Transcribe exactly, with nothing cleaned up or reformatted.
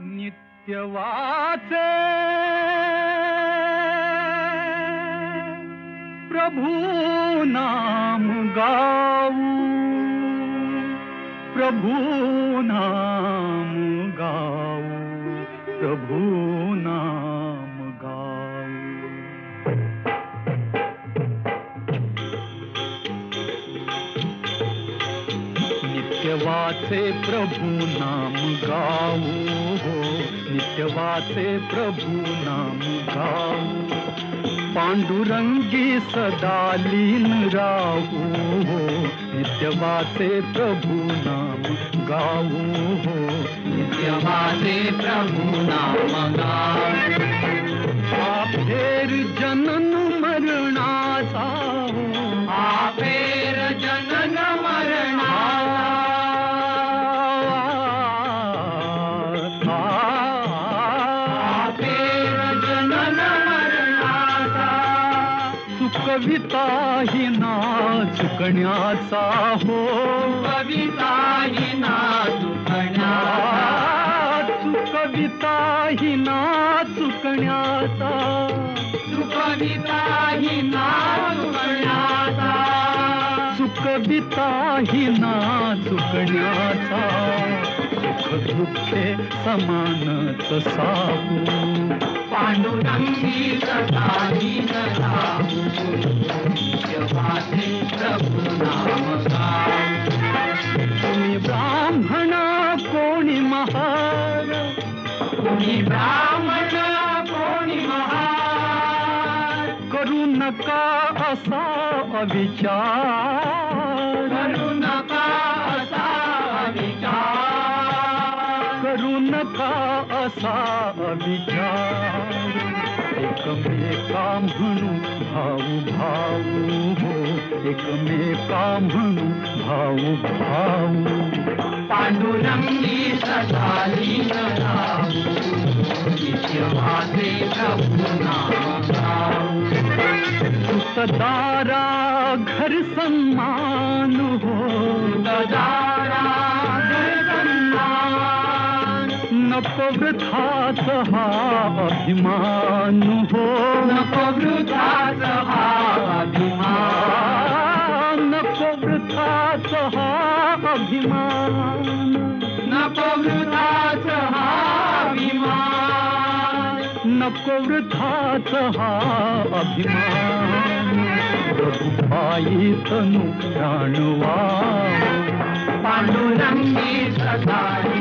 नित्य वाचे प्रभु नाम गाऊ, प्रभु नाम गाऊ, प्रभु नाम गाऊ। नित्य वाचे प्रभु नाम गाऊ हो, नित्य वाचे प्रभु नाम गाऊ। पांडुरंगी सदा लीन राहू हो, नित्य वाचे प्रभु नाम गाऊ हो, नित्य वाचे प्रभु नाम गाऊ। आपेर जनन मरणाचा हो, आपेर जनन मरणाचा, आपेर जनन मरणाचा। कविता ही ना चुकण्याचा हो, कविता ही ना चुकण्याचा, कविता ही ना चुकण्याचा, कविता ही ना चुकण्याचा, कविता ही ना चुकण्याचा। सुख दुःखे समानच साहू, पांडुरंगी सदा लीन राहू, नित्य वाचे प्रभु नाम गाऊ। तुम्ही ब्राह्मण कोणी महार, तुम्ही ब्राह्मण कोणी महार, करू नका असा अविचार, करू नका असा विचार, करू नका असा अविचार। एकमेका म्हणू भाऊ भाऊ हो, एकमेका म्हणू भाऊ भाऊ। पांडुरंगी सदा लीन राहू, नित्य वाचे प्रभु नाम गाऊ। सुतदारा घर सम्मान हो, सुतदारा घर सम्मान, नको वृथाच हा अभिमान हो, नको वृथाच हा अभिमान, नको वृथाच हा अभिमान, नको वृथाच हा अभिमान, नको वृथाच हा अभिमान। प्रभुपायी तनु प्राणवा, पांडुरंगी सदा